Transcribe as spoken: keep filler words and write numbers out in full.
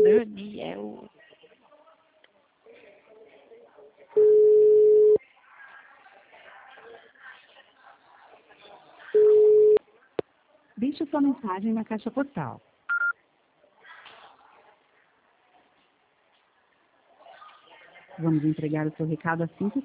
Daniel. Deixe sua mensagem na caixa postal. Vamos entregar o seu recado assim que